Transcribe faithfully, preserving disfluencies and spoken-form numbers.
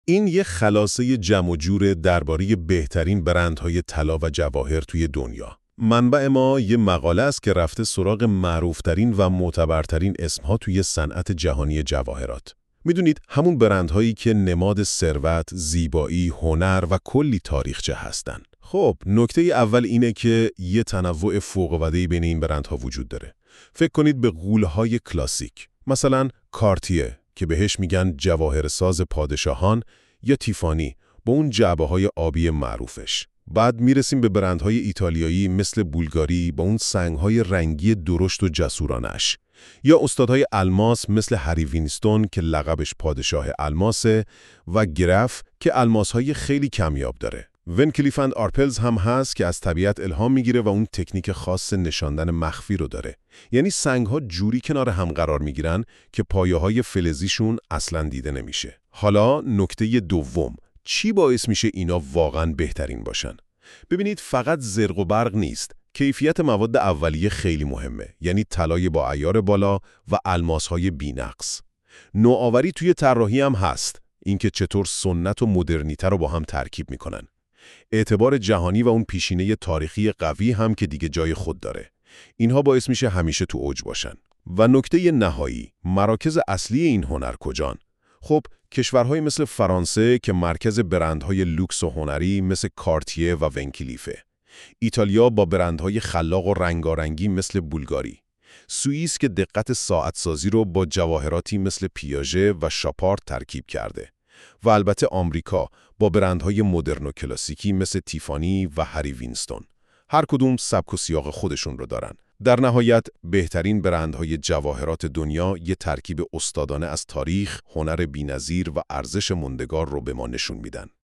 این یه خلاصه جمع و جور درباره بهترین برندهای طلا و جواهر توی دنیا. منبع ما یه مقاله است که رفته سراغ معروفترین و معتبرترین اسمها توی صنعت جهانی جواهرات. میدونید همون برندهایی که نماد ثروت، زیبایی، هنر و کلی تاریخچه هستن. خب نکته اول اینه که یه تنوع فوق‌العاده‌ای بین این برندها وجود داره. فکر کنید به غول‌های کلاسیک، مثلا کارتیه که بهش میگن جواهرساز پادشاهان، یا تیفانی با اون جعبه‌های آبی معروفش. بعد میرسیم به برندهای ایتالیایی مثل بولگاری با اون سنگ‌های رنگی درشت و جسورانش، یا استادهای الماس مثل هری وینستون که لقبش پادشاه الماسه و گرف که الماس‌های خیلی کمیاب داره. ون کلیف اند آرپلز هم هست که از طبیعت الهام میگیره و اون تکنیک خاص نشاندن مخفی رو داره. یعنی سنگ‌ها جوری کنار هم قرار میگیرن که پایه‌های فلزیشون اصلاً دیده نمیشه. حالا نکته دوم، چی باعث میشه اینا واقعاً بهترین باشن؟ ببینید فقط زرق و برق نیست. کیفیت مواد اولیه خیلی مهمه، یعنی طلای با عیار بالا و الماس‌های بی‌نقص. نوآوری توی طراحی هم هست، اینکه چطور سنت و مدرنیته رو با هم ترکیب میکنن. اعتبار جهانی و اون پیشینه تاریخی قوی هم که دیگه جای خود داره. اینها باعث میشه همیشه تو اوج باشن. و نکته نهایی، مراکز اصلی این هنر کجان؟ خب کشورهای مثل فرانسه که مرکز برندهای لوکس و هنری مثل کارتیه و ونکلیفه. ایتالیا با برندهای خلاق و رنگارنگی مثل بولگاری. سوئیس که دقت ساعتسازی رو با جواهراتی مثل پیاژه و شاپارد ترکیب کرده. و البته آمریکا با برندهای مدرن و کلاسیکی مثل تیفانی و هری وینستون. هر کدوم سبک و سیاق خودشون رو دارن. در نهایت بهترین برندهای جواهرات دنیا یه ترکیب استادانه از تاریخ، هنر بی‌نظیر و ارزش موندگار رو به ما نشون میدن.